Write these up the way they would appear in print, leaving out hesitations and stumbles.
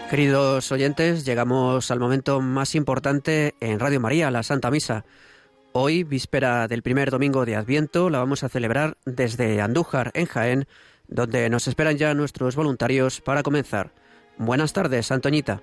Queridos oyentes, llegamos al momento más importante en Radio María, la Santa Misa. Hoy, víspera del primer domingo de Adviento, la vamos a celebrar desde Andújar, en Jaén, donde nos esperan ya nuestros voluntarios para comenzar. Buenas tardes, Antoñita.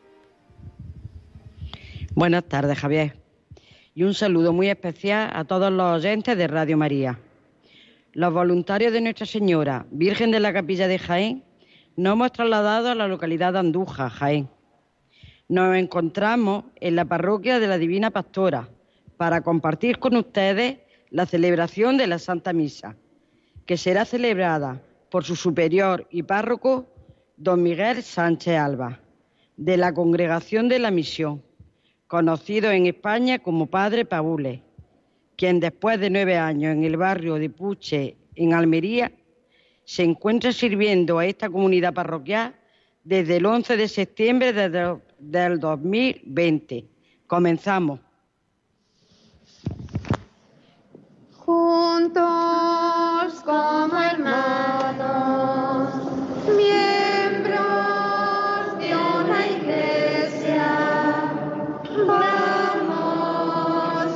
Buenas tardes, Javier. Y un saludo muy especial a todos los oyentes de Radio María. Los voluntarios de Nuestra Señora, Virgen de la Capilla de Jaén, nos hemos trasladado a la localidad de Andújar, Jaén. Nos encontramos en la parroquia de la Divina Pastora para compartir con ustedes la celebración de la Santa Misa, que será celebrada por su superior y párroco, don Miguel Sánchez Alba, de la Congregación de la Misión, conocido en España como Padre Paules, quien después de 9 años en el barrio de Puche, en Almería, se encuentra sirviendo a esta comunidad parroquial desde el 11 de septiembre del 2020. Comenzamos. Juntos como hermanos, miembros de una iglesia, vamos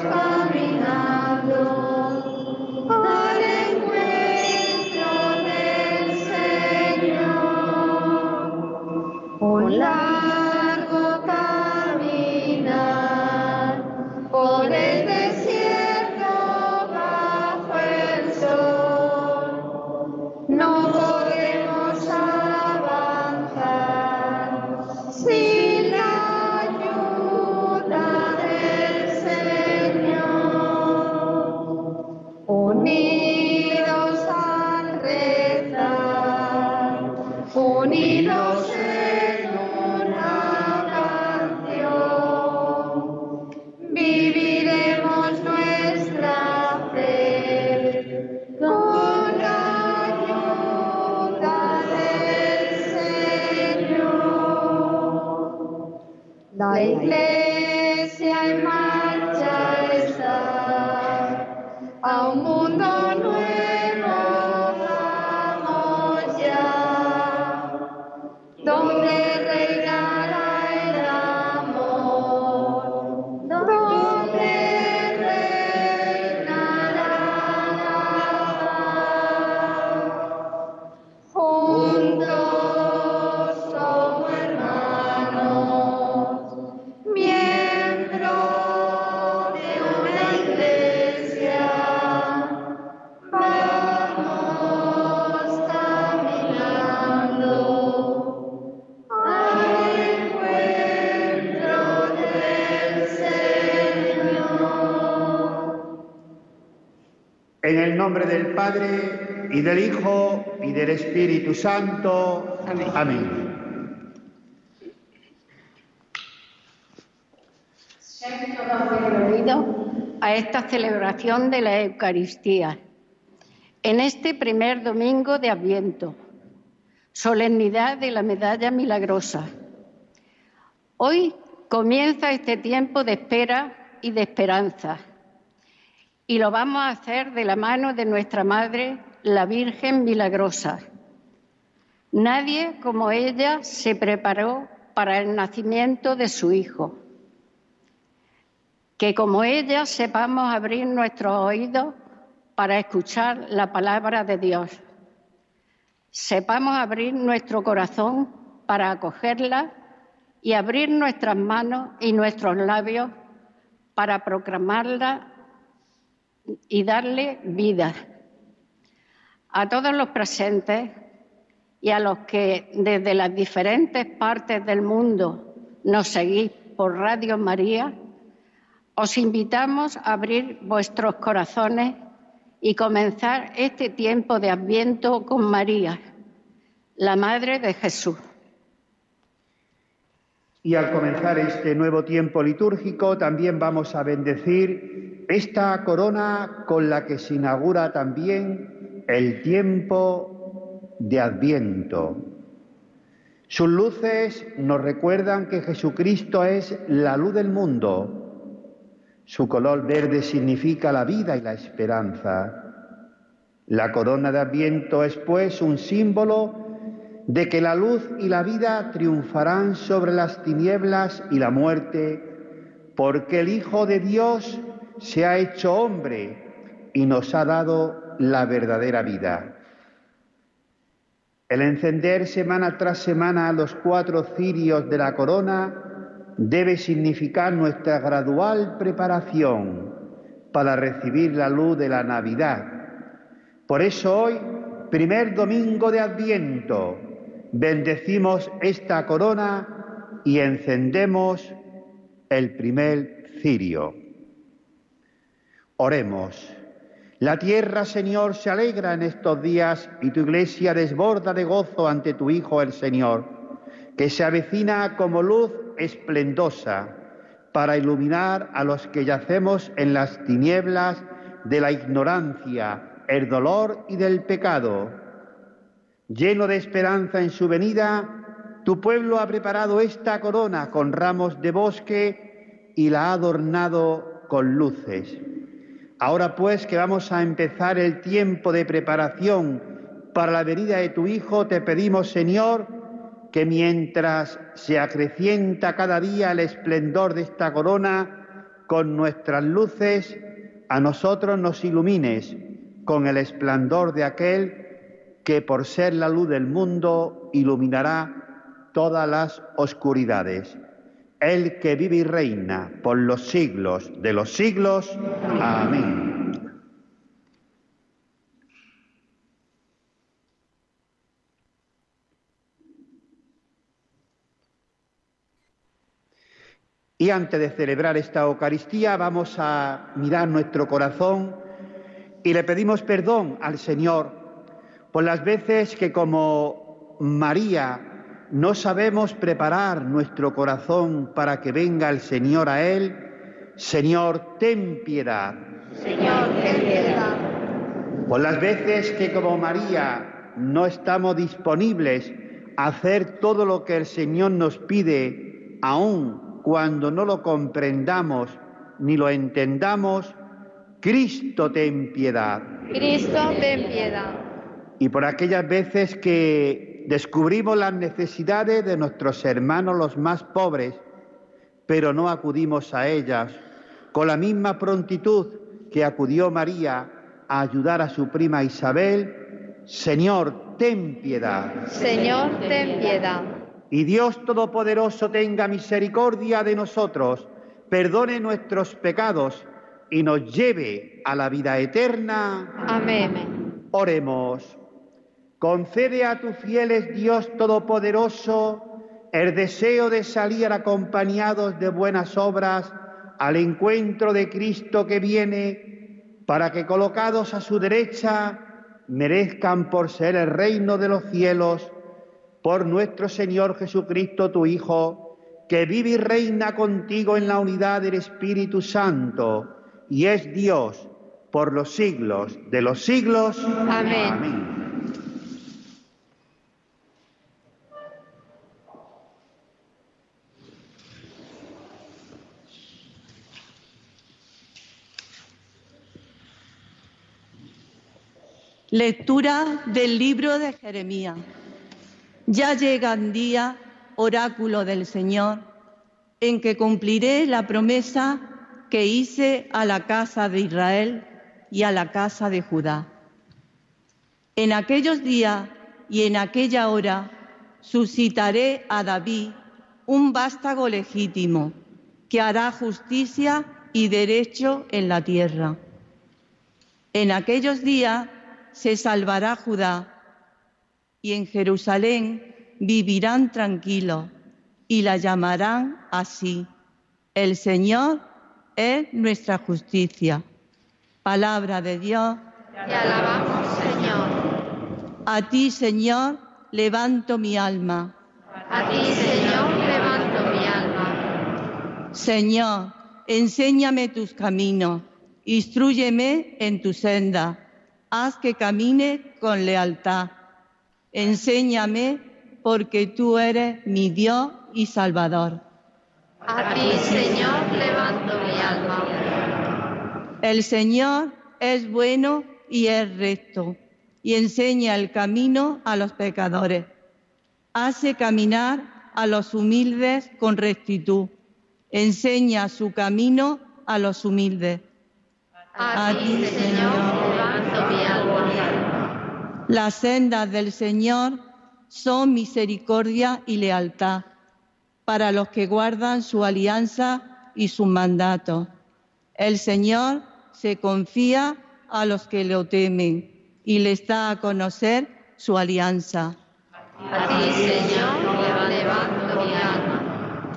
caminando al encuentro del Señor. Un largo caminar por el desierto bajo el sol. No podemos avanzar sin la ayuda del Señor. Unidos al rezar, unidos en una canción, viviremos nuestra fe con la ayuda del Señor. La iglesia en marcha está, a un mundo nuevo vamos ya, donde reinará el amor, donde reinará la paz. Juntos como hermanos, miembros de una iglesia, vamos caminando al encuentro del Señor. En el nombre del Padre, y del Hijo, y del Espíritu Santo. Amén. Sean todos bienvenidos a esta celebración de la Eucaristía, en este primer domingo de Adviento, solemnidad de la Medalla Milagrosa. Hoy comienza este tiempo de espera y de esperanza, y lo vamos a hacer de la mano de nuestra Madre, la Virgen Milagrosa. Nadie como ella se preparó para el nacimiento de su Hijo. Que como ella sepamos abrir nuestros oídos para escuchar la palabra de Dios. Sepamos abrir nuestro corazón para acogerla y abrir nuestras manos y nuestros labios para proclamarla y darle vida. A todos los presentes y a los que desde las diferentes partes del mundo nos seguís por Radio María, os invitamos a abrir vuestros corazones y comenzar este tiempo de Adviento con María, la Madre de Jesús. Y al comenzar este nuevo tiempo litúrgico, también vamos a bendecir esta corona con la que se inaugura también el tiempo de Adviento. Sus luces nos recuerdan que Jesucristo es la luz del mundo. Su color verde significa la vida y la esperanza. La corona de Adviento es, pues, un símbolo de que la luz y la vida triunfarán sobre las tinieblas y la muerte, porque el Hijo de Dios se ha hecho hombre y nos ha dado la verdadera vida. El encender semana tras semana los 4 cirios de la corona debe significar nuestra gradual preparación para recibir la luz de la Navidad. Por eso hoy, primer domingo de Adviento, bendecimos esta corona y encendemos el primer cirio. Oremos. La tierra, Señor, se alegra en estos días y tu Iglesia desborda de gozo ante tu Hijo el Señor, que se avecina como luz esplendosa para iluminar a los que yacemos en las tinieblas de la ignorancia, el dolor y del pecado. Lleno de esperanza en su venida, tu pueblo ha preparado esta corona con ramos de bosque y la ha adornado con luces. Ahora pues que vamos a empezar el tiempo de preparación para la venida de tu Hijo, te pedimos, Señor, que mientras se acrecienta cada día el esplendor de esta corona con nuestras luces, a nosotros nos ilumines con el esplendor de aquel que por ser la luz del mundo iluminará todas las oscuridades. El que vive y reina por los siglos de los siglos. Amén. Y antes de celebrar esta Eucaristía vamos a mirar nuestro corazón y le pedimos perdón al Señor por las veces que como María no sabemos preparar nuestro corazón para que venga el Señor a él. Señor, ten piedad. Señor, ten piedad. Por las veces que como María no estamos disponibles a hacer todo lo que el Señor nos pide, aun cuando no lo comprendamos ni lo entendamos, Cristo, ten piedad. Cristo, ten piedad. Y por aquellas veces que descubrimos las necesidades de nuestros hermanos los más pobres, pero no acudimos a ellas con la misma prontitud que acudió María a ayudar a su prima Isabel. Señor, ten piedad. Señor, ten piedad. Y Dios Todopoderoso tenga misericordia de nosotros, perdone nuestros pecados y nos lleve a la vida eterna. Amén. Oremos. Concede a tus fieles, Dios Todopoderoso, el deseo de salir acompañados de buenas obras al encuentro de Cristo que viene, para que colocados a su derecha merezcan por ser el reino de los cielos, por nuestro Señor Jesucristo, tu Hijo, que vive y reina contigo en la unidad del Espíritu Santo, y es Dios por los siglos de los siglos. Amén. Amén. Lectura del libro de Jeremías. Ya llega el día, oráculo del Señor, en que cumpliré la promesa que hice a la casa de Israel y a la casa de Judá. En aquellos días y en aquella hora suscitaré a David un vástago legítimo que hará justicia y derecho en la tierra. En aquellos días se salvará Judá, y en Jerusalén vivirán tranquilos, y la llamarán así: el Señor es nuestra justicia. Palabra de Dios. Te alabamos, Señor. A ti, Señor, levanto mi alma. A ti, Señor, levanto mi alma. Señor, enséñame tus caminos, instrúyeme en tu senda. Haz que camine con lealtad. Enséñame, porque tú eres mi Dios y Salvador. A ti, Señor, levanto mi alma. El Señor es bueno y es recto, y enseña el camino a los pecadores. Hace caminar a los humildes con rectitud. Enseña su camino a los humildes. A ti, Señor, levanto mi alma. Las sendas del Señor son misericordia y lealtad para los que guardan su alianza y sus mandatos. El Señor se confía a los que lo temen y les da a conocer su alianza. A ti, Señor, levanto mi alma.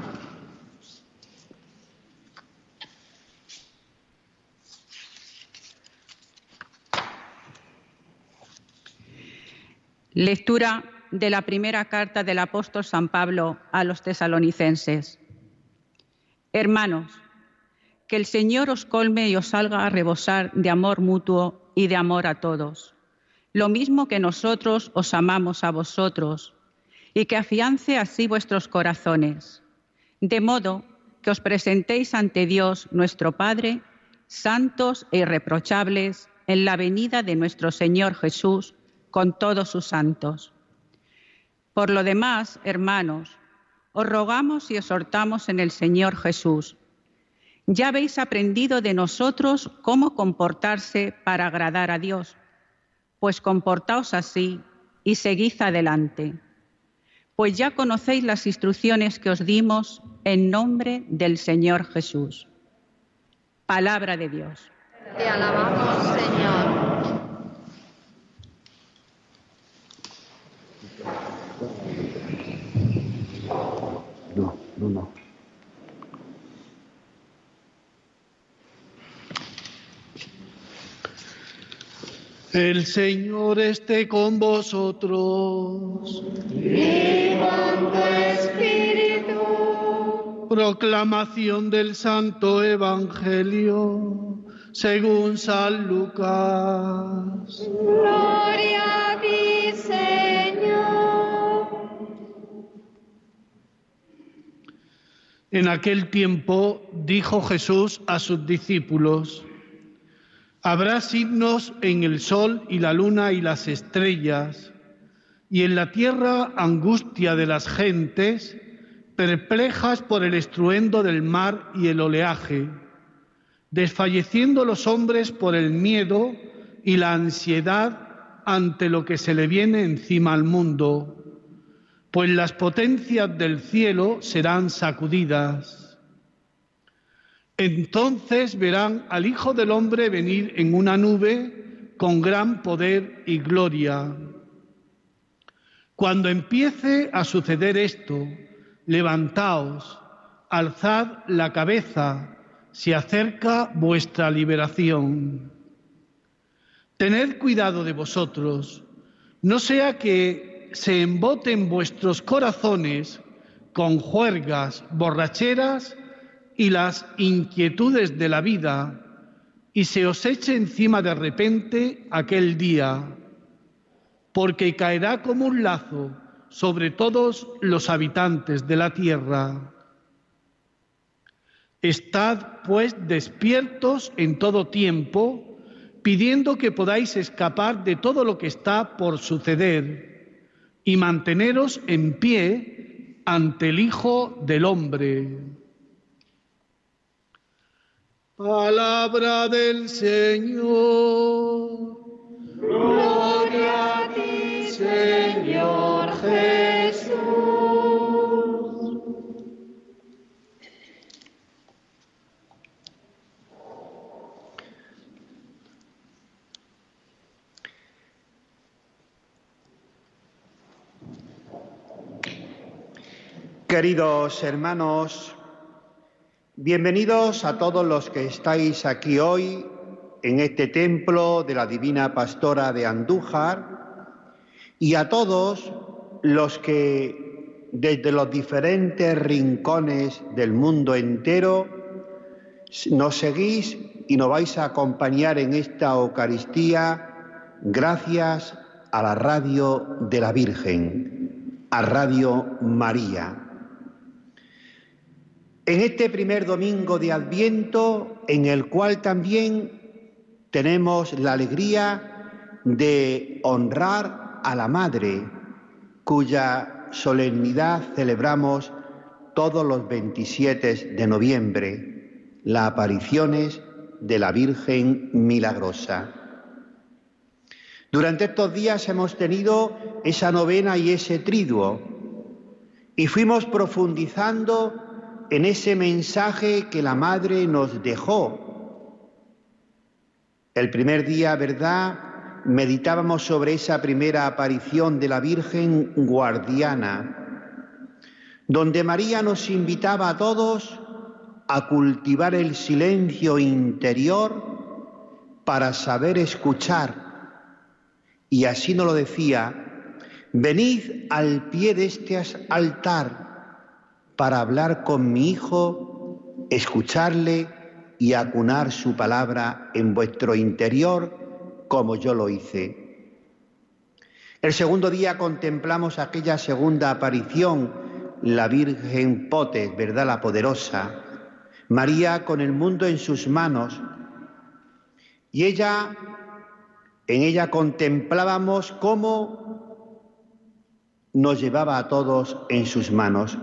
Lectura de la primera carta del apóstol San Pablo a los tesalonicenses. Hermanos, que el Señor os colme y os haga rebosar de amor mutuo y de amor a todos, lo mismo que nosotros os amamos a vosotros, y que afiance así vuestros corazones, de modo que os presentéis ante Dios nuestro Padre, santos e irreprochables en la venida de nuestro Señor Jesús con todos sus santos. Por lo demás, hermanos, os rogamos y exhortamos en el Señor Jesús. Ya habéis aprendido de nosotros cómo comportarse para agradar a Dios, pues comportaos así y seguid adelante, pues ya conocéis las instrucciones que os dimos en nombre del Señor Jesús. Palabra de Dios. Te alabamos, Señor. No. El Señor esté con vosotros. Y con tu espíritu. Proclamación del Santo Evangelio según San Lucas. Gloria a ti, Señor. En aquel tiempo dijo Jesús a sus discípulos: habrá signos en el sol y la luna y las estrellas, y en la tierra angustia de las gentes, perplejas por el estruendo del mar y el oleaje, desfalleciendo los hombres por el miedo y la ansiedad ante lo que se le viene encima al mundo, pues las potencias del cielo serán sacudidas. Entonces verán al Hijo del Hombre venir en una nube con gran poder y gloria. Cuando empiece a suceder esto, levantaos, alzad la cabeza, se acerca vuestra liberación. Tened cuidado de vosotros, no sea que se emboten vuestros corazones con juergas, borracheras y las inquietudes de la vida, y se os eche encima de repente aquel día, porque caerá como un lazo sobre todos los habitantes de la tierra. Estad, pues, despiertos en todo tiempo, pidiendo que podáis escapar de todo lo que está por suceder y manteneros en pie ante el Hijo del Hombre. Palabra del Señor. Gloria a ti, Señor Jesús. Queridos hermanos, bienvenidos a todos los que estáis aquí hoy en este templo de la Divina Pastora de Andújar y a todos los que desde los diferentes rincones del mundo entero nos seguís y nos vais a acompañar en esta Eucaristía gracias a la Radio de la Virgen, a Radio María. En este primer domingo de Adviento, en el cual también tenemos la alegría de honrar a la Madre, cuya solemnidad celebramos todos los 27 de noviembre, las apariciones de la Virgen Milagrosa. Durante estos días hemos tenido esa novena y ese triduo y fuimos profundizando en ese mensaje que la Madre nos dejó. El primer día, ¿verdad?, meditábamos sobre esa primera aparición de la Virgen guardiana, donde María nos invitaba a todos a cultivar el silencio interior para saber escuchar. Y así nos lo decía: venid al pie de este altar para hablar con mi Hijo, escucharle y acunar su palabra en vuestro interior, como yo lo hice. El segundo día contemplamos aquella segunda aparición, la Virgen Potes, ¿verdad?, la poderosa, María con el mundo en sus manos, y en ella contemplábamos cómo nos llevaba a todos en sus manos,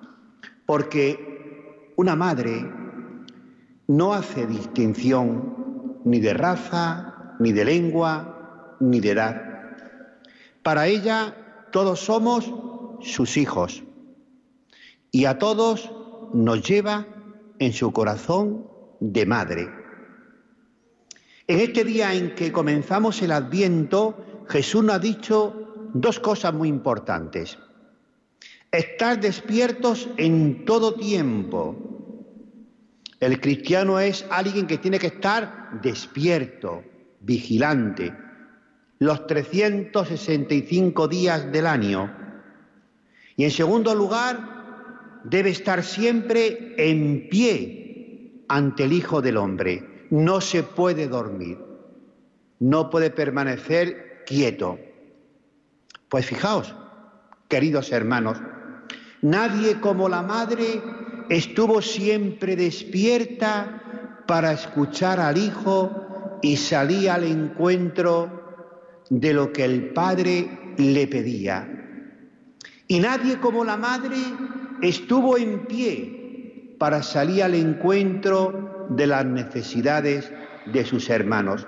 porque una madre no hace distinción ni de raza, ni de lengua, ni de edad. Para ella todos somos sus hijos y a todos nos lleva en su corazón de madre. En este día en que comenzamos el Adviento, Jesús nos ha dicho dos cosas muy importantes: estar despiertos en todo tiempo. El cristiano es alguien que tiene que estar despierto, vigilante, los 365 días del año. Y en segundo lugar, debe estar siempre en pie ante el Hijo del Hombre. No se puede dormir, no puede permanecer quieto. Pues fijaos, queridos hermanos, nadie como la Madre estuvo siempre despierta para escuchar al Hijo y salía al encuentro de lo que el Padre le pedía. Y nadie como la Madre estuvo en pie para salir al encuentro de las necesidades de sus hermanos.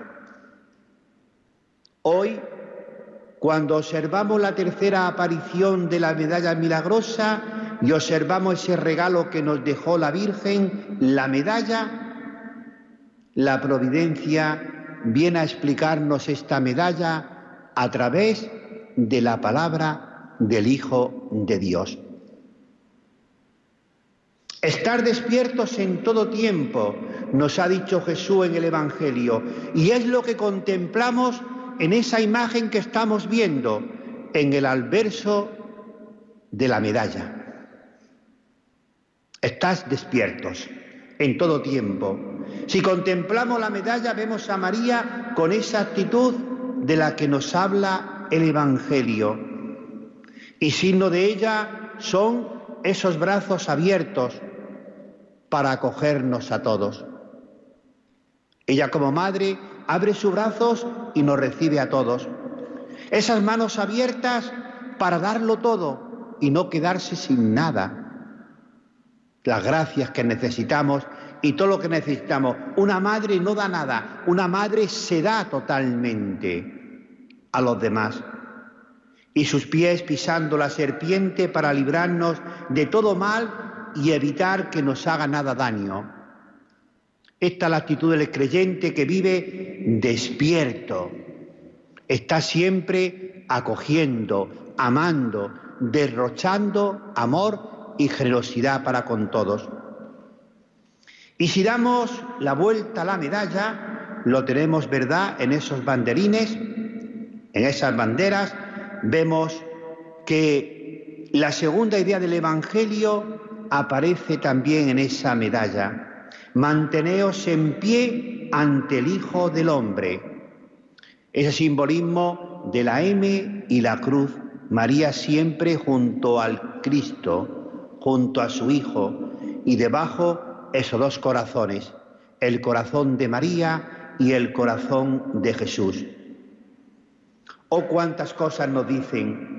Hoy, cuando observamos la tercera aparición de la medalla milagrosa y observamos ese regalo que nos dejó la Virgen, la medalla, la providencia viene a explicarnos esta medalla a través de la palabra del Hijo de Dios. Estar despiertos en todo tiempo, nos ha dicho Jesús en el Evangelio, y es lo que contemplamos en esa imagen que estamos viendo en el alverso de la medalla. Estás despiertos en todo tiempo. Si contemplamos la medalla, vemos a María con esa actitud de la que nos habla el Evangelio. Y signo de ella son esos brazos abiertos para acogernos a todos. Ella como madre abre sus brazos y nos recibe a todos. Esas manos abiertas para darlo todo y no quedarse sin nada. Las gracias que necesitamos y todo lo que necesitamos. Una madre no da nada, una madre se da totalmente a los demás. Y sus pies pisando la serpiente para librarnos de todo mal y evitar que nos haga nada daño. Esta es la actitud del creyente que vive despierto. Está siempre acogiendo, amando, derrochando amor y generosidad para con todos. Y si damos la vuelta a la medalla, lo tenemos, ¿verdad?, en esos banderines, en esas banderas, vemos que la segunda idea del Evangelio aparece también en esa medalla. Manteneos en pie ante el Hijo del Hombre. Ese simbolismo de la M y la cruz, María siempre junto al Cristo, junto a su Hijo, y debajo esos dos corazones, el corazón de María y el corazón de Jesús. Oh, cuántas cosas nos dicen.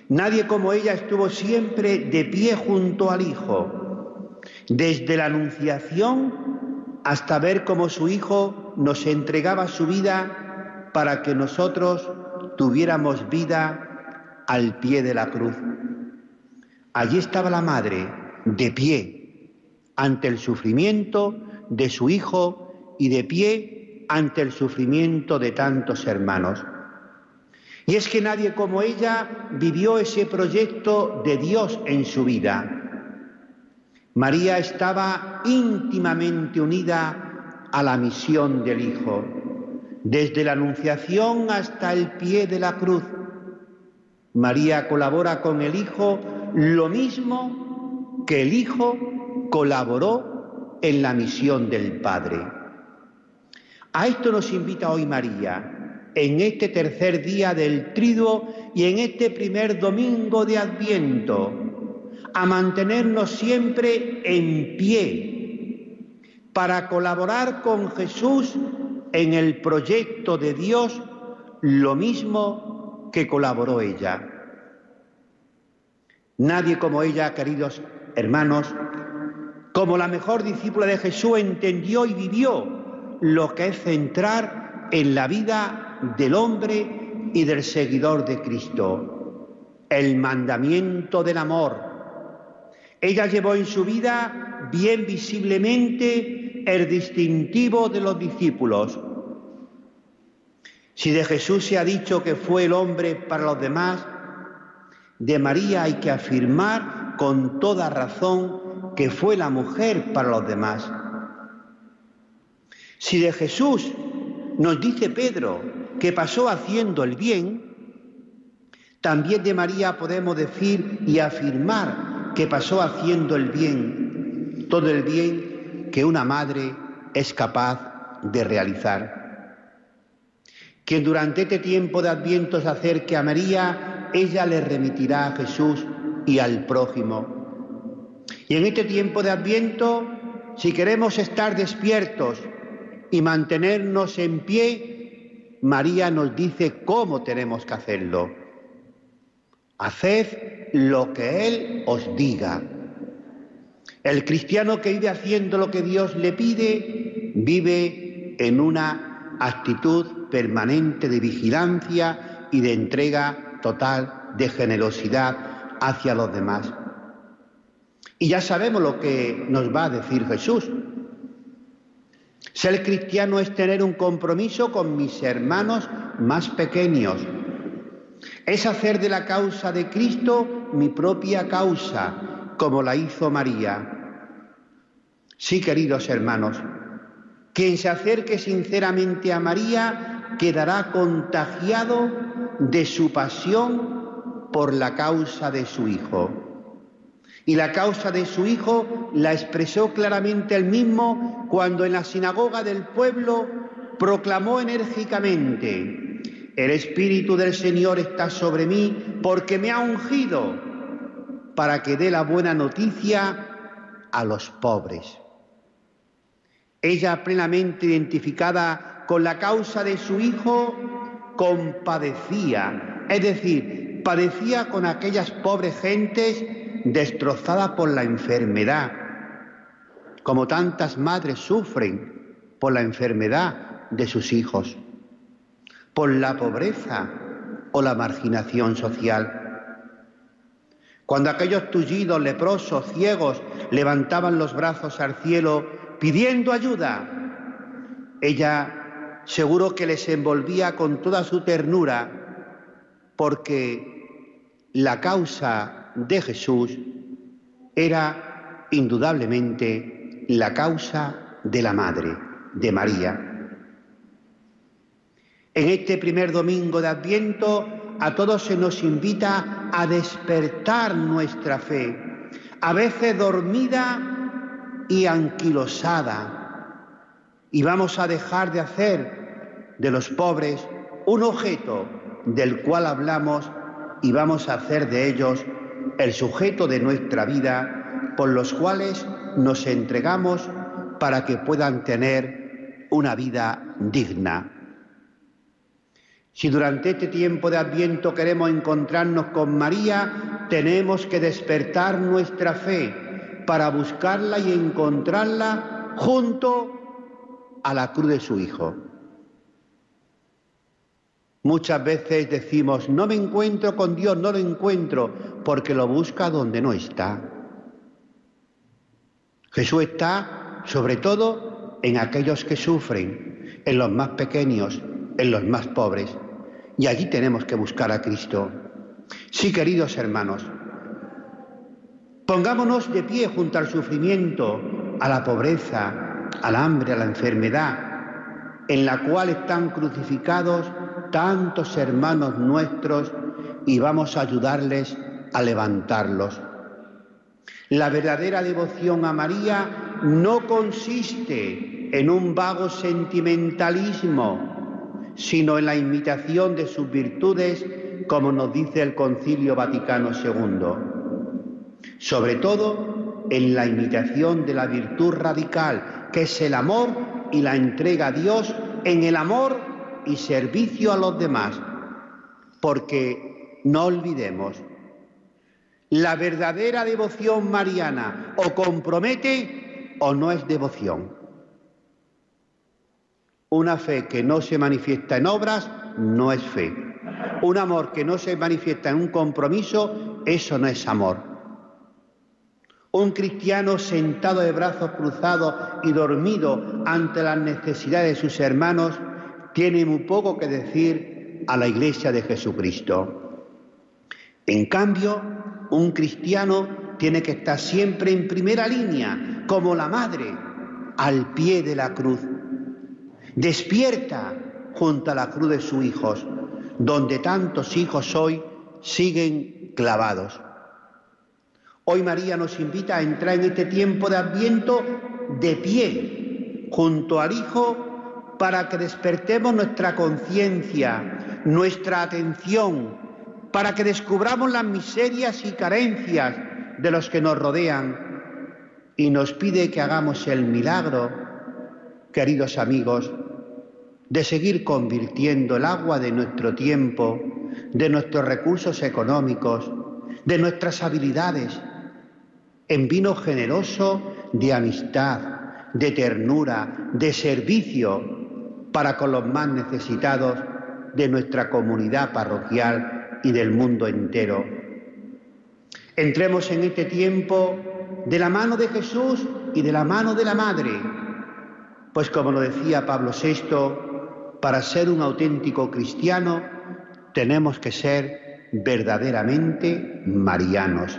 Nadie como ella estuvo siempre de pie junto al Hijo, desde la Anunciación hasta ver cómo su Hijo nos entregaba su vida para que nosotros tuviéramos vida al pie de la cruz. Allí estaba la Madre, de pie, ante el sufrimiento de su Hijo y de pie ante el sufrimiento de tantos hermanos. Y es que nadie como ella vivió ese proyecto de Dios en su vida. María estaba íntimamente unida a la misión del Hijo, desde la Anunciación hasta el pie de la cruz. María colabora con el Hijo lo mismo que el Hijo colaboró en la misión del Padre. A esto nos invita hoy María, en este tercer día del Triduo y en este primer domingo de Adviento, a mantenernos siempre en pie para colaborar con Jesús en el proyecto de Dios, lo mismo que colaboró ella. Nadie como ella, queridos hermanos, como la mejor discípula de Jesús, entendió y vivió lo que es centrar en la vida del hombre y del seguidor de Cristo, el mandamiento del amor. Ella llevó en su vida bien visiblemente el distintivo de los discípulos. Si de Jesús se ha dicho que fue el hombre para los demás, de María hay que afirmar con toda razón que fue la mujer para los demás. Si de Jesús nos dice Pedro que pasó haciendo el bien, también de María podemos decir y afirmar que pasó haciendo el bien, todo el bien que una madre es capaz de realizar. Quien durante este tiempo de Adviento se acerque a María, ella le remitirá a Jesús y al prójimo. Y en este tiempo de Adviento, si queremos estar despiertos y mantenernos en pie, María nos dice cómo tenemos que hacerlo. Haced lo que Él os diga. El cristiano que vive haciendo lo que Dios le pide, vive en una actitud permanente de vigilancia y de entrega total, de generosidad hacia los demás. Y ya sabemos lo que nos va a decir Jesús. Ser cristiano es tener un compromiso con mis hermanos más pequeños. Es hacer de la causa de Cristo mi propia causa, como la hizo María. Sí, queridos hermanos, quien se acerque sinceramente a María quedará contagiado de su pasión por la causa de su Hijo. Y la causa de su Hijo la expresó claramente él mismo cuando en la sinagoga del pueblo proclamó enérgicamente: el Espíritu del Señor está sobre mí porque me ha ungido para que dé la buena noticia a los pobres. Ella, plenamente identificada con la causa de su Hijo, compadecía, es decir, padecía con aquellas pobres gentes destrozadas por la enfermedad, como tantas madres sufren por la enfermedad de sus hijos, por la pobreza o la marginación social. Cuando aquellos tullidos, leprosos, ciegos, levantaban los brazos al cielo pidiendo ayuda, ella seguro que les envolvía con toda su ternura, porque la causa de Jesús era indudablemente la causa de la Madre, de María. En este primer domingo de Adviento a todos se nos invita a despertar nuestra fe, a veces dormida y anquilosada, y vamos a dejar de hacer de los pobres un objeto del cual hablamos y vamos a hacer de ellos el sujeto de nuestra vida por los cuales nos entregamos para que puedan tener una vida digna. Si durante este tiempo de Adviento queremos encontrarnos con María, tenemos que despertar nuestra fe para buscarla y encontrarla junto a la cruz de su Hijo. Muchas veces decimos, no me encuentro con Dios, no lo encuentro, porque lo busca donde no está. Jesús está, sobre todo, en aquellos que sufren, en los más pequeños, en los más pobres. Y allí tenemos que buscar a Cristo. Sí, queridos hermanos, pongámonos de pie junto al sufrimiento, a la pobreza, al hambre, a la enfermedad, en la cual están crucificados tantos hermanos nuestros, y vamos a ayudarles a levantarlos. La verdadera devoción a María no consiste en un vago sentimentalismo, sino en la imitación de sus virtudes, como nos dice el Concilio Vaticano II. Sobre todo en la imitación de la virtud radical, que es el amor y la entrega a Dios en el amor y servicio a los demás. Porque no olvidemos, la verdadera devoción mariana o compromete o no es devoción. Una fe que no se manifiesta en obras no es fe. Un amor que no se manifiesta en un compromiso, eso no es amor. Un cristiano sentado de brazos cruzados y dormido ante las necesidades de sus hermanos tiene muy poco que decir a la Iglesia de Jesucristo. En cambio, un cristiano tiene que estar siempre en primera línea, como la madre, al pie de la cruz. Despierta junto a la cruz de sus hijos, donde tantos hijos hoy siguen clavados. Hoy María nos invita a entrar en este tiempo de Adviento de pie, junto al Hijo, para que despertemos nuestra conciencia, nuestra atención, para que descubramos las miserias y carencias de los que nos rodean, y nos pide que hagamos el milagro, queridos amigos, de seguir convirtiendo el agua de nuestro tiempo, de nuestros recursos económicos, de nuestras habilidades, en vino generoso de amistad, de ternura, de servicio para con los más necesitados de nuestra comunidad parroquial y del mundo entero. Entremos en este tiempo de la mano de Jesús y de la mano de la Madre, pues como lo decía Pablo VI, para ser un auténtico cristiano tenemos que ser verdaderamente marianos.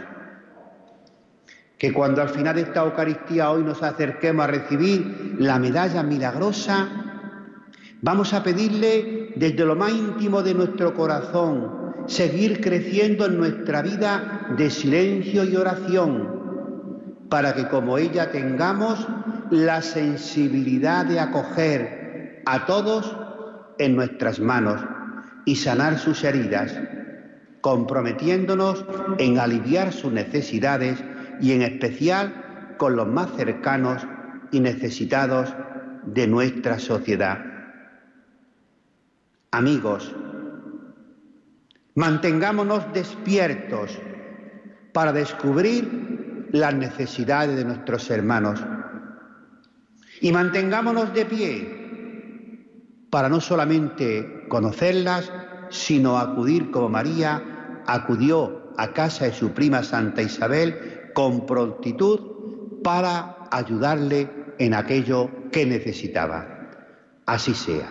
Que cuando al final de esta Eucaristía hoy nos acerquemos a recibir la medalla milagrosa, vamos a pedirle desde lo más íntimo de nuestro corazón seguir creciendo en nuestra vida de silencio y oración, para que como ella tengamos la sensibilidad de acoger a todos en nuestras manos y sanar sus heridas, comprometiéndonos en aliviar sus necesidades y en especial con los más cercanos y necesitados de nuestra sociedad. Amigos, mantengámonos despiertos para descubrir las necesidades de nuestros hermanos y mantengámonos de pie para no solamente conocerlas, sino acudir como María acudió a casa de su prima Santa Isabel con prontitud para ayudarle en aquello que necesitaba. Así sea.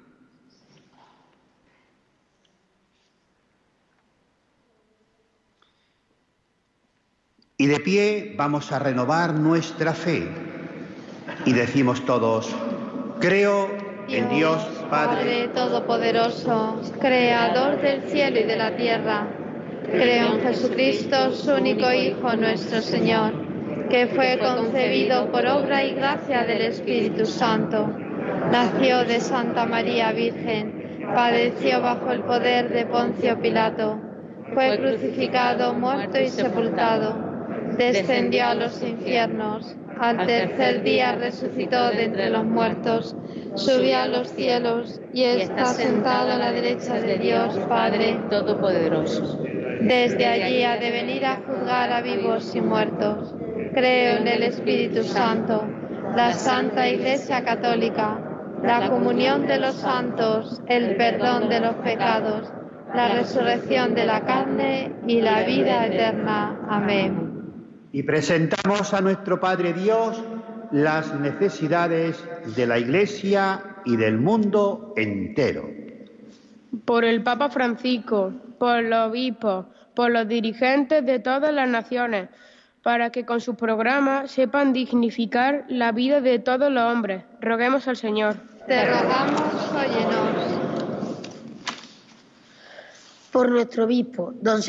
Y de pie vamos a renovar nuestra fe y decimos todos, creo en Dios Padre Todopoderoso, Creador del cielo y de la tierra. Creo en Jesucristo, su único Hijo, nuestro Señor, que fue concebido por obra y gracia del Espíritu Santo. Nació de Santa María Virgen, padeció bajo el poder de Poncio Pilato, fue crucificado, muerto y sepultado, descendió a los infiernos, al tercer día resucitó de entre los muertos, subió a los cielos y está sentado a la derecha de Dios Padre Todopoderoso. Desde allí ha de venir a juzgar a vivos y muertos. Creo en el Espíritu Santo, la Santa Iglesia Católica, la comunión de los santos, el perdón de los pecados, la resurrección de la carne y la vida eterna. Amén. Y presentamos a nuestro Padre Dios las necesidades de la Iglesia y del mundo entero. Por el Papa Francisco, por los obispos, por los dirigentes de todas las naciones, para que con sus programas sepan dignificar la vida de todos los hombres. Roguemos al Señor. Te rogamos, óyenos. Por nuestro obispo, don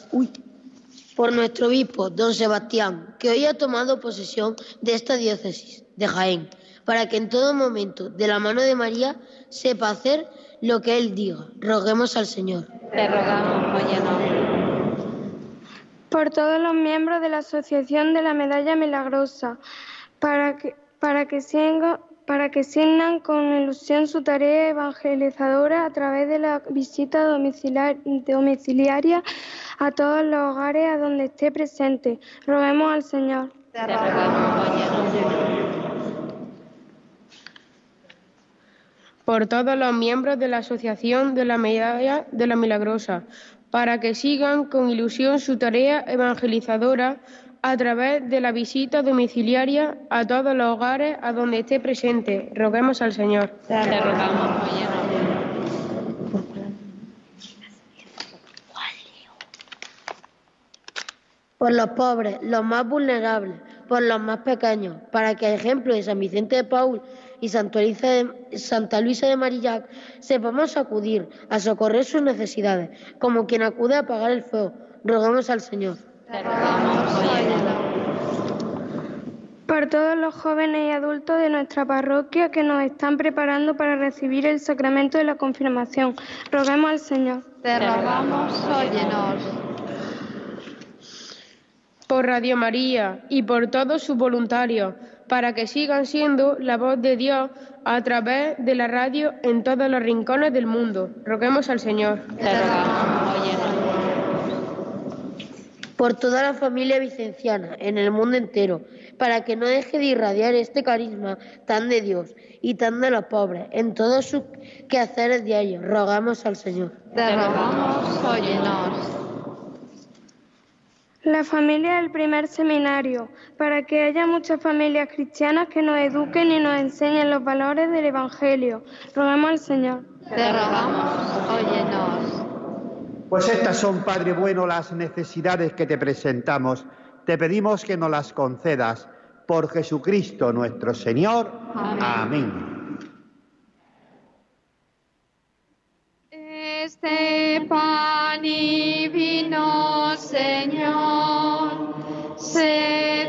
Sebastián, que hoy ha tomado posesión de esta diócesis de Jaén, para que en todo momento, de la mano de María, sepa hacer lo que él diga. Roguemos al Señor. Te rogamos, óyenos. Por todos los miembros de la Asociación de la Medalla Milagrosa, para que sigan con ilusión su tarea evangelizadora a través de la visita domiciliaria a todos los hogares a donde esté presente. Roguemos al Señor. Te rogamos, óyenos. Por todos los miembros de la Asociación de la Medalla de la Milagrosa, para que sigan con ilusión su tarea evangelizadora a través de la visita domiciliaria a todos los hogares a donde esté presente. Roguemos al Señor. Te rogamos, óyenos. Por los pobres, los más vulnerables, por los más pequeños, para que, a ejemplo de San Vicente de Paúl y Santa Luisa de Marillac, sepamos acudir a socorrer sus necesidades, como quien acude a apagar el fuego. Roguemos al Señor. Te rogamos, óyenos. Por todos los jóvenes y adultos de nuestra parroquia que nos están preparando para recibir el sacramento de la confirmación. Roguemos al Señor. Te rogamos, óyenos. Por Radio María y por todos sus voluntarios, para que sigan siendo la voz de Dios a través de la radio en todos los rincones del mundo. Roguemos al Señor. Te rogamos, óyenos. Por toda la familia vicenciana en el mundo entero, para que no deje de irradiar este carisma tan de Dios y tan de los pobres en todos sus quehaceres diarios. Rogamos al Señor. Te rogamos, óyenos. La familia del primer seminario, para que haya muchas familias cristianas que nos eduquen y nos enseñen los valores del Evangelio. Roguemos al Señor. Te rogamos, óyenos. Pues estas son, Padre bueno, las necesidades que te presentamos. Te pedimos que nos las concedas. Por Jesucristo nuestro Señor. Amén. Amén. Este pan y vino, Señor, se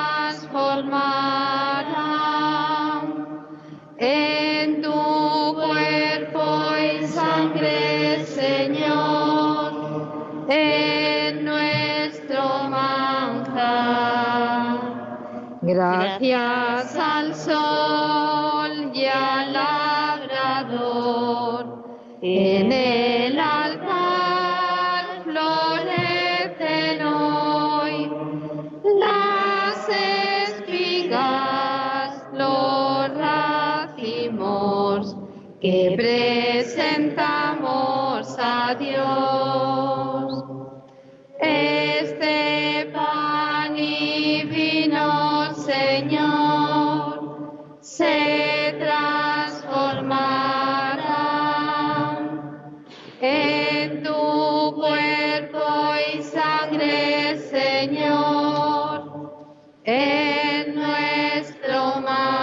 transformará en tu cuerpo y sangre, Señor, en nuestro manjar. Gracias al sol y al labrador, en el altar florecen hoy las espigas, los racimos que presentamos a Dios. Este pan y vino, Señor, se transformará en tu cuerpo y sangre, Señor, en nuestro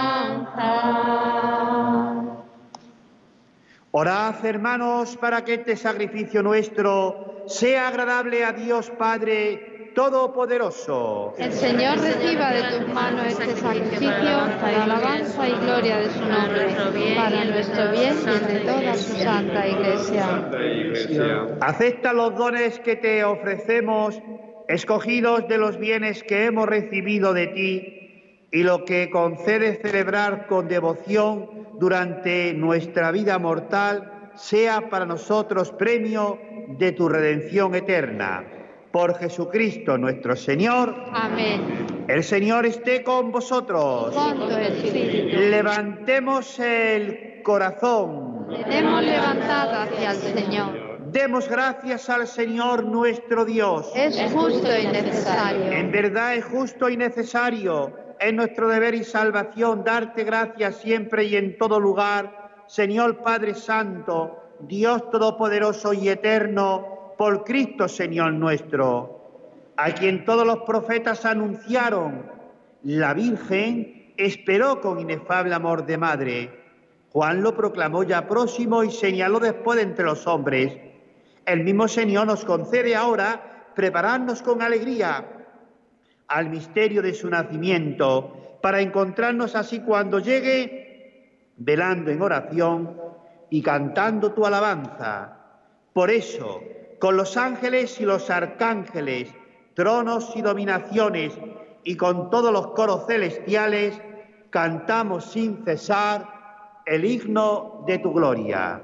manjar. Orad, hermanos, para que este sacrificio nuestro sea agradable a Dios Padre Todopoderoso. El Señor reciba de tus manos este sacrificio para alabanza y gloria de su nombre, para nuestro bien y el de toda su santa Iglesia. Acepta los dones que te ofrecemos, escogidos de los bienes que hemos recibido de ti, y lo que concede celebrar con devoción durante nuestra vida mortal sea para nosotros premio de tu redención eterna. Por Jesucristo nuestro Señor. Amén. El Señor esté con vosotros. Con tu espíritu. Levantemos el corazón. Hemos levantado hacia el Señor. Demos gracias al Señor nuestro Dios. Es justo y necesario. En verdad es justo y necesario. Es nuestro deber y salvación darte gracias siempre y en todo lugar, Señor Padre Santo, Dios Todopoderoso y Eterno, por Cristo Señor nuestro, a quien todos los profetas anunciaron. La Virgen esperó con inefable amor de madre. Juan lo proclamó ya próximo y señaló después de entre los hombres. El mismo Señor nos concede ahora prepararnos con alegría al misterio de su nacimiento, para encontrarnos así cuando llegue, velando en oración y cantando tu alabanza. Por eso, con los ángeles y los arcángeles, tronos y dominaciones, y con todos los coros celestiales, cantamos sin cesar el himno de tu gloria.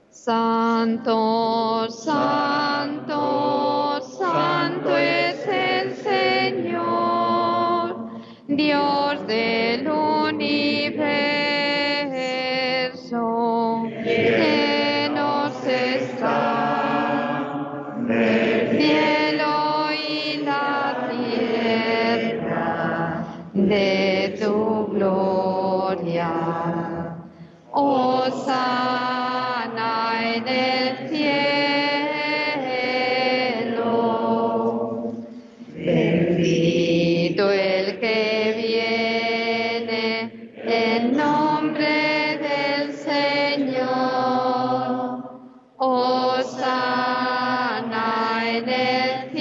Santo, santo, santo es el Señor, Dios del universo, que nos está del cielo y la tierra, de tu gloria. Hosana en el cielo, bendito el que viene en nombre del Señor. Hosana en el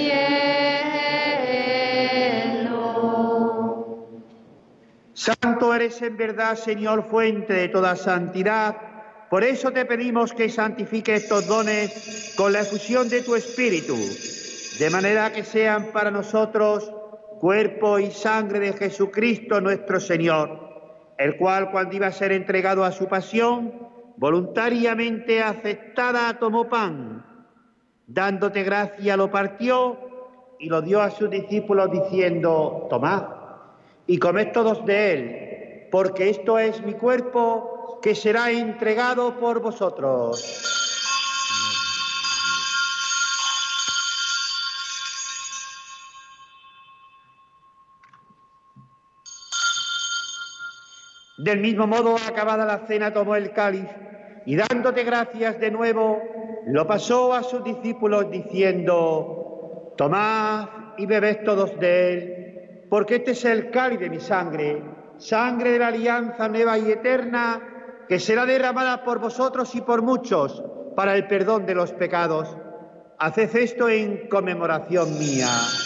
cielo. Santo eres en verdad, Señor, fuente de toda santidad. Por eso te pedimos que santifiques estos dones con la efusión de tu Espíritu, de manera que sean para nosotros cuerpo y sangre de Jesucristo nuestro Señor, el cual, cuando iba a ser entregado a su pasión, voluntariamente aceptada tomó pan, dándote gracia lo partió y lo dio a sus discípulos diciendo: tomad y comed todos de él, porque esto es mi cuerpo que será entregado por vosotros. Del mismo modo, acabada la cena, tomó el cáliz y, dándote gracias de nuevo, lo pasó a sus discípulos diciendo: tomad y bebed todos de él, porque este es el cáliz de mi sangre, sangre de la alianza nueva y eterna, que será derramada por vosotros y por muchos para el perdón de los pecados. Haced esto en conmemoración mía.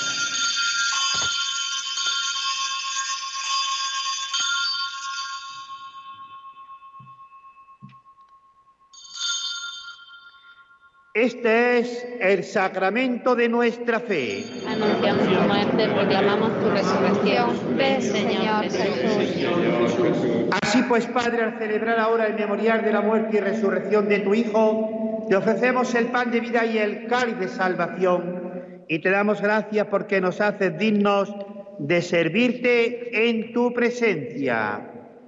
Este es el sacramento de nuestra fe. Anunciamos tu muerte, proclamamos tu resurrección. Ven, Señor Jesús. Así pues, Padre, al celebrar ahora el memorial de la muerte y resurrección de tu Hijo, te ofrecemos el pan de vida y el cáliz de salvación, y te damos gracias porque nos haces dignos de servirte en tu presencia.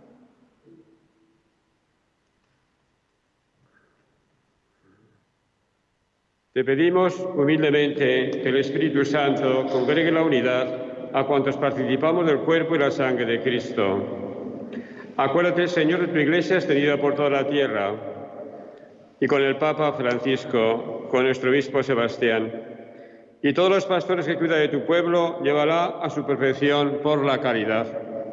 Te pedimos humildemente que el Espíritu Santo congregue la unidad a cuantos participamos del cuerpo y la sangre de Cristo. Acuérdate, Señor, de tu Iglesia extendida por toda la tierra, y con el Papa Francisco, con nuestro obispo Sebastián, y todos los pastores que cuidan de tu pueblo, llévala a su perfección por la caridad.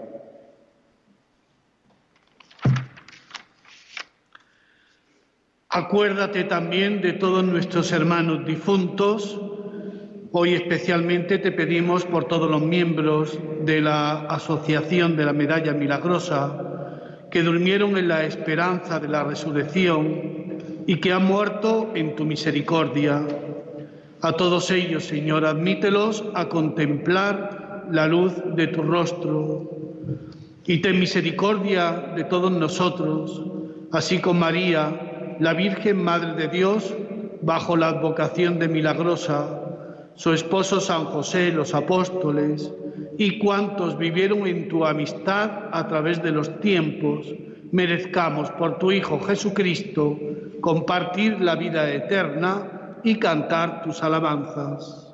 Acuérdate también de todos nuestros hermanos difuntos. Hoy especialmente te pedimos por todos los miembros de la Asociación de la Medalla Milagrosa que durmieron en la esperanza de la resurrección y que han muerto en tu misericordia. A todos ellos, Señor, admítelos a contemplar la luz de tu rostro. Y ten misericordia de todos nosotros, así como María, la Virgen Madre de Dios, bajo la advocación de Milagrosa, su esposo San José, los apóstoles, y cuantos vivieron en tu amistad a través de los tiempos, merezcamos por tu Hijo Jesucristo compartir la vida eterna y cantar tus alabanzas.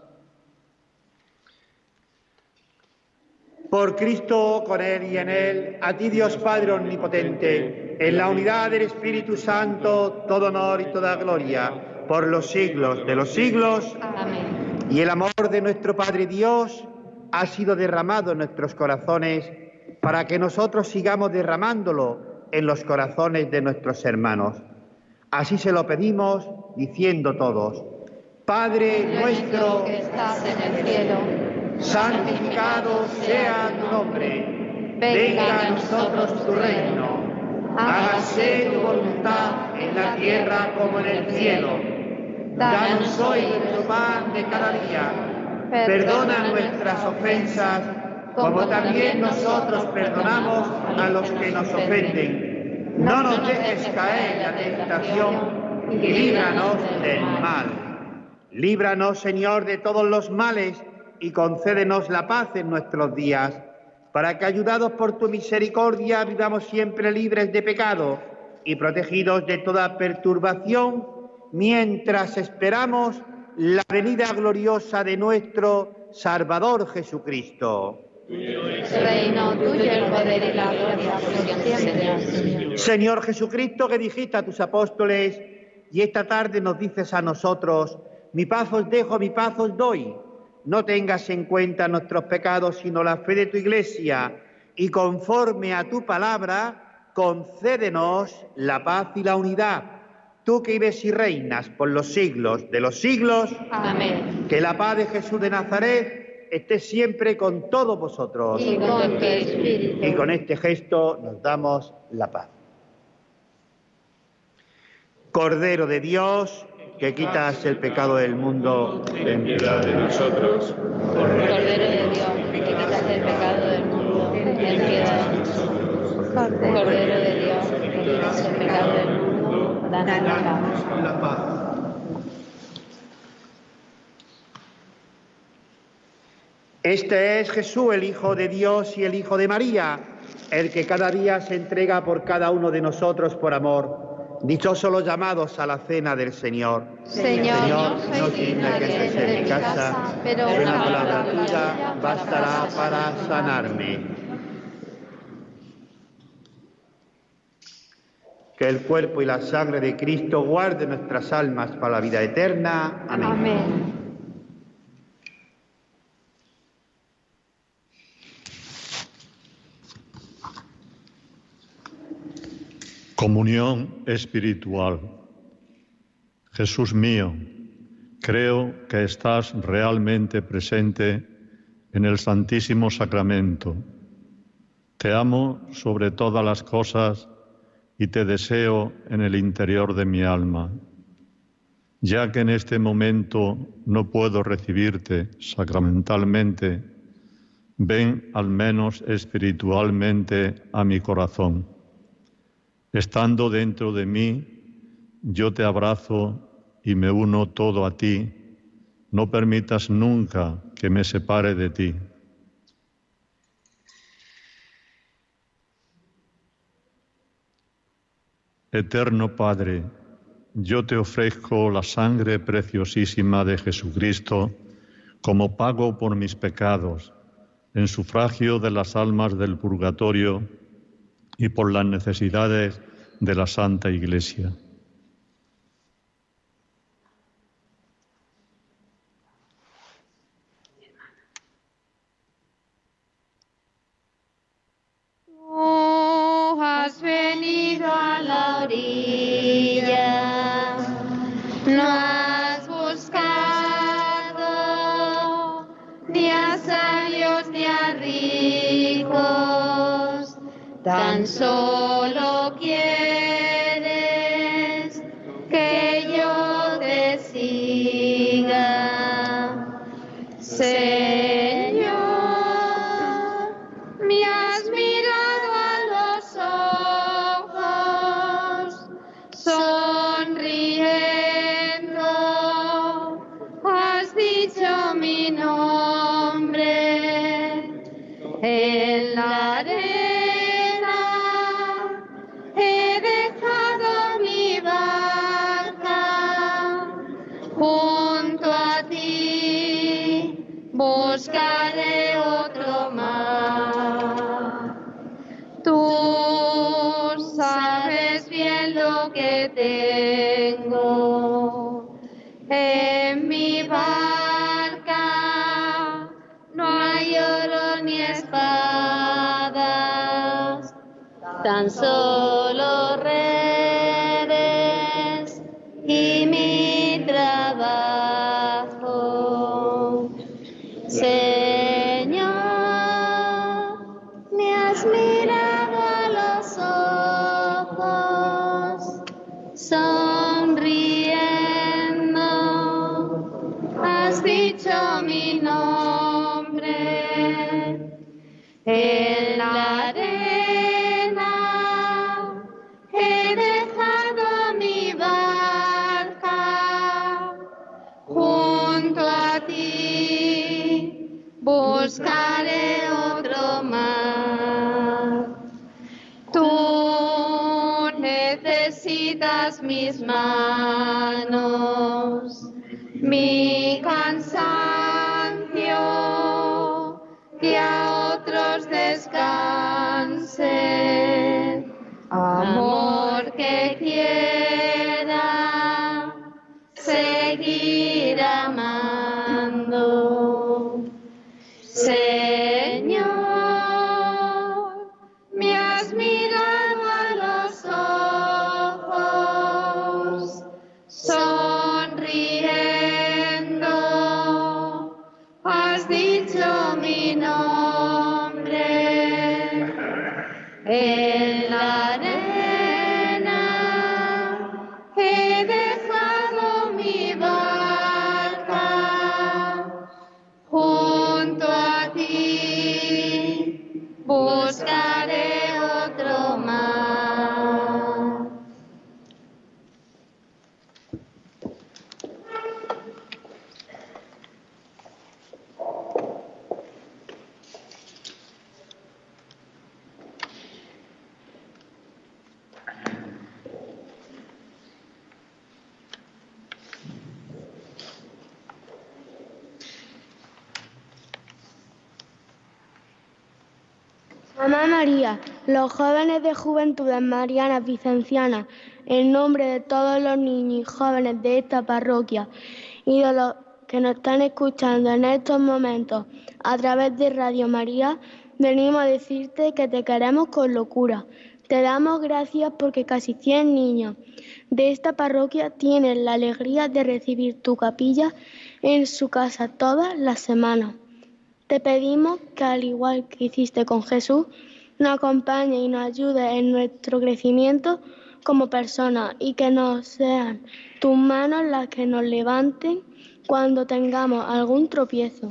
Por Cristo, con Él y en Él, a ti Dios Padre Omnipotente, en la unidad del Espíritu Santo, todo honor y toda gloria, por los siglos de los siglos. Amén. Y el amor de nuestro Padre Dios ha sido derramado en nuestros corazones para que nosotros sigamos derramándolo en los corazones de nuestros hermanos. Así se lo pedimos diciendo todos: Padre nuestro que estás en el cielo, santificado sea tu nombre, venga a nosotros tu reino, hágase tu voluntad en la tierra como en el cielo. Danos hoy nuestro pan de cada día, perdona nuestras ofensas, como también nosotros perdonamos a los que nos ofenden. No nos dejes caer en la tentación y líbranos del mal. Líbranos, Señor, de todos los males y concédenos la paz en nuestros días, para que, ayudados por tu misericordia, vivamos siempre libres de pecado y protegidos de toda perturbación, mientras esperamos la venida gloriosa de nuestro Salvador Jesucristo. reino tuyo el poder y la gloria por siempre. Señor Jesucristo, que dijiste a tus apóstoles, y esta tarde nos dices a nosotros: mi paz os dejo, mi paz os doy. No tengas en cuenta nuestros pecados, sino la fe de tu Iglesia, y conforme a tu palabra, concédenos la paz y la unidad. Tú que vives y reinas por los siglos de los siglos. Amén. Que la paz de Jesús de Nazaret esté siempre con todos vosotros. Y con tu espíritu. Y con este gesto nos damos la paz. Cordero de Dios, que quitas el pecado del mundo, ten piedad de nosotros. Cordero de Dios, que quitas el pecado del mundo, ten piedad de nosotros. Cordero de Dios, que quitas el pecado del mundo, danos la paz. Este es Jesús, el Hijo de Dios y el Hijo de María, el que cada día se entrega por cada uno de nosotros por amor. Dichosos los llamados a la cena del Señor. Señor, no soy digna de que entres en mi casa, pero una palabra tuya bastará para sanarme. Que el cuerpo y la sangre de Cristo guarden nuestras almas para la vida eterna. Amén. Amén. Comunión espiritual. Jesús mío, creo que estás realmente presente en el Santísimo Sacramento. Te amo sobre todas las cosas y te deseo en el interior de mi alma. Ya que en este momento no puedo recibirte sacramentalmente, ven al menos espiritualmente a mi corazón. Estando dentro de mí, yo te abrazo y me uno todo a ti. No permitas nunca que me separe de ti. Eterno Padre, yo te ofrezco la sangre preciosísima de Jesucristo como pago por mis pecados, en sufragio de las almas del purgatorio y por las necesidades de la Santa Iglesia. Tú has venido a la orilla, no has buscado ni a sabios ni a ricos, tan solo quieres que yo te siga. Señor, me has mirado tengo. En mi barca no hay oro ni espadas, tan solo redes y mi trabajo. Señor, me has mirado a los ojos, sonriendo, has dicho mi nombre. En la arena he dejado mi barca, junto a ti buscaré otro mar. Tú necesitas mis manos, mi cansancio, que a otros descanse. Amor que quiera seguir amando. Señor, me has mirado a los ojos, sonriendo, has dicho mi nombre. En la arena he dejado mi barca, junto a ti buscaré otro mar. Mamá María, los jóvenes de Juventudes Marianas Vicencianas, en nombre de todos los niños y jóvenes de esta parroquia y de los que nos están escuchando en estos momentos a través de Radio María, venimos a decirte que te queremos con locura. Te damos gracias porque casi 100 niños de esta parroquia tienen la alegría de recibir tu capilla en su casa todas las semanas. Te pedimos que, al igual que hiciste con Jesús, nos acompañes y nos ayudes en nuestro crecimiento como personas y que no sean tus manos las que nos levanten cuando tengamos algún tropiezo.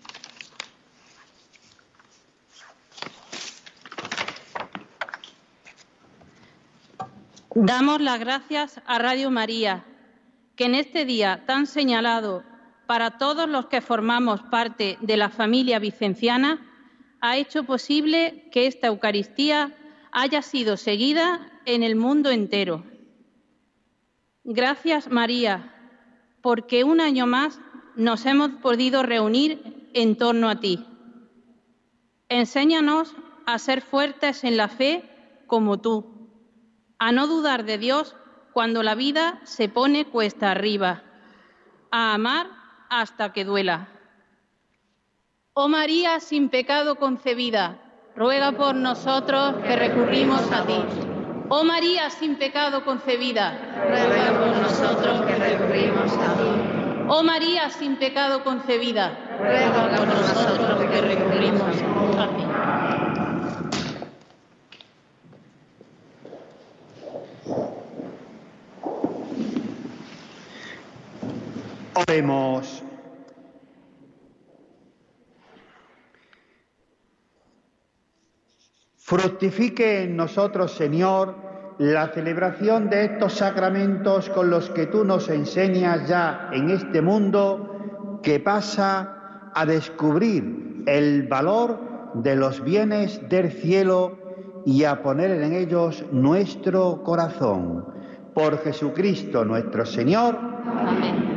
Damos las gracias a Radio María, que en este día tan señalado para todos los que formamos parte de la familia vicenciana, ha hecho posible que esta Eucaristía haya sido seguida en el mundo entero. Gracias, María, porque un año más nos hemos podido reunir en torno a ti. Enséñanos a ser fuertes en la fe como tú, a no dudar de Dios cuando la vida se pone cuesta arriba, a amar hasta que duela. Oh María sin pecado concebida, ruega por nosotros que recurrimos a ti. Oh María sin pecado concebida, ruega por nosotros que recurrimos a ti. Oh María sin pecado concebida, ruega por nosotros que recurrimos a ti. Oremos. Fructifique en nosotros, Señor, la celebración de estos sacramentos con los que tú nos enseñas ya en este mundo que pasa a descubrir el valor de los bienes del cielo y a poner en ellos nuestro corazón. Por Jesucristo nuestro Señor. Amén.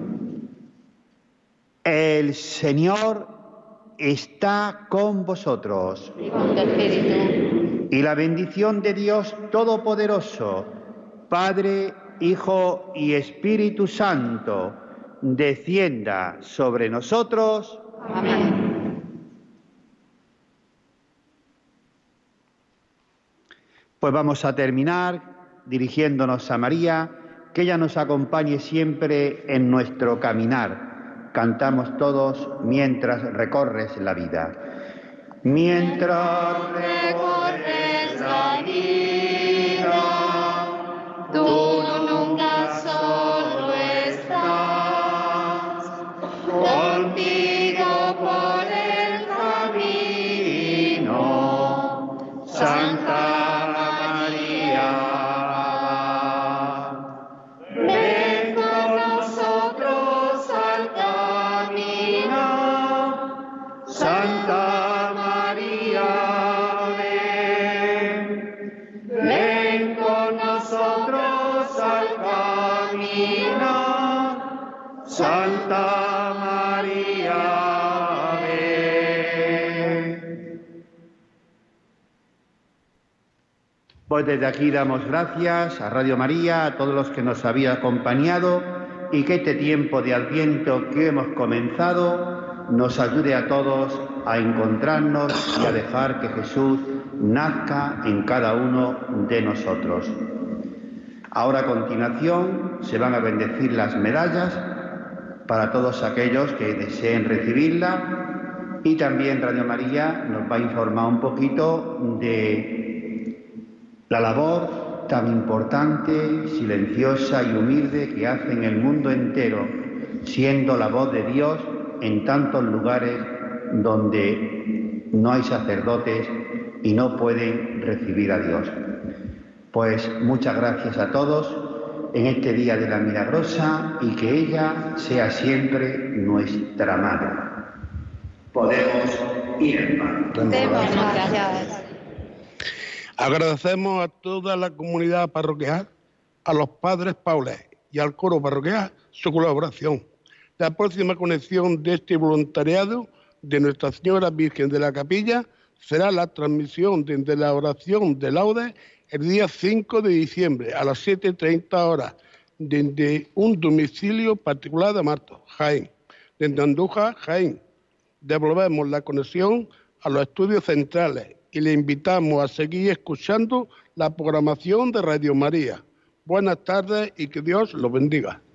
El Señor está con vosotros. Y con tu espíritu. Y la bendición de Dios Todopoderoso, Padre, Hijo y Espíritu Santo, descienda sobre nosotros. Amén. Pues vamos a terminar dirigiéndonos a María, que ella nos acompañe siempre en nuestro caminar. Cantamos todos mientras recorres la vida. Mientras recorres la vida, tú nunca solo estás, contigo por el camino, Santa María. Ven con nosotros al camino, Santa María, ven con nosotros al camino, Santa María, ven. Pues desde aquí damos gracias a Radio María, a todos los que nos habían acompañado, y que este tiempo de Adviento que hemos comenzado nos ayude a todos a encontrarnos y a dejar que Jesús nazca en cada uno de nosotros. Ahora a continuación se van a bendecir las medallas para todos aquellos que deseen recibirla, y también Radio María nos va a informar un poquito de la labor tan importante, silenciosa y humilde que hace en el mundo entero, siendo la voz de Dios en tantos lugares donde no hay sacerdotes y no pueden recibir a Dios. Pues muchas gracias a todos en este día de la Milagrosa, y que ella sea siempre nuestra madre. Podemos ir en paz. Demos gracias. Agradecemos a toda la comunidad parroquial, a los padres Paules y al coro parroquial su colaboración. La próxima conexión de este voluntariado de Nuestra Señora Virgen de la Capilla será la transmisión desde la oración de laudes el día 5 de diciembre a las 7:30 horas, desde un domicilio particular de Marto, Jaén. Desde Andújar, Jaén. Devolvemos la conexión a los estudios centrales y le invitamos a seguir escuchando la programación de Radio María. Buenas tardes y que Dios los bendiga.